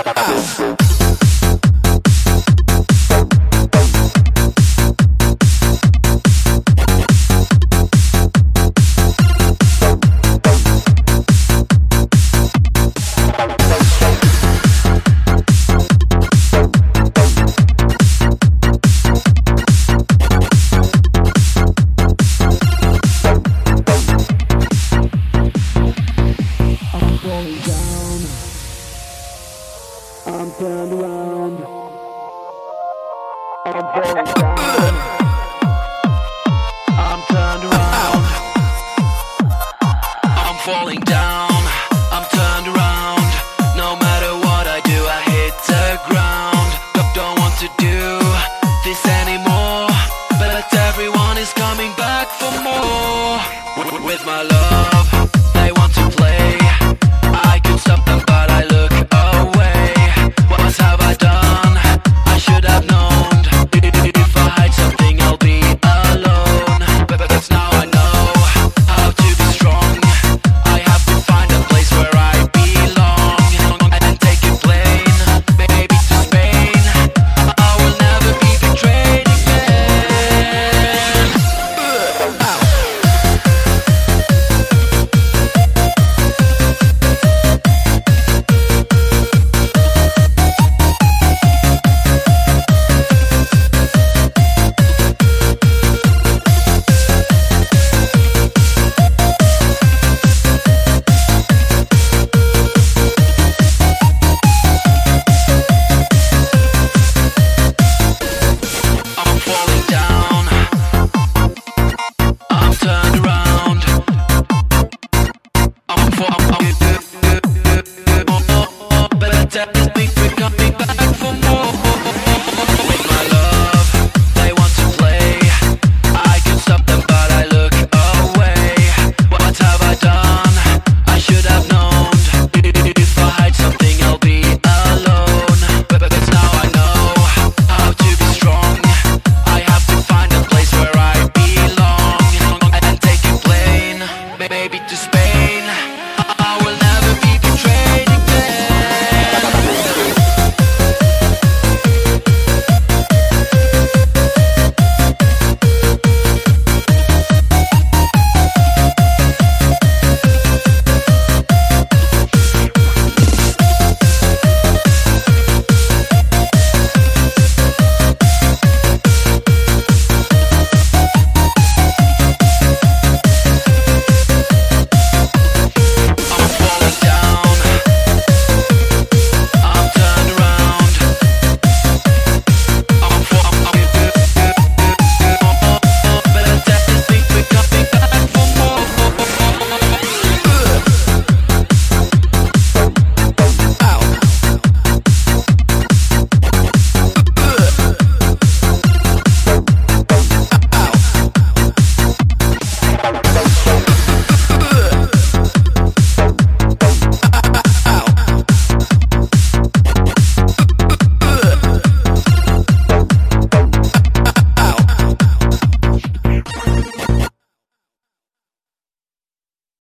I'm turned around. I'm falling down. I'm turned around. I'm falling down. I'm turned around. No matter what I do, I hit the ground. Don't want to do this anymore, but everyone is coming back for more. With my love, they want to play. I could stop them, but I look away. What have I done? I should have known. If I hide something, I'll be alone. But now I know how to be strong. I have to find a place where I belong and take it plain, maybe to Spain. I will never be betrayed again. I'm falling down. I'm turned around. But that is me coming back for more.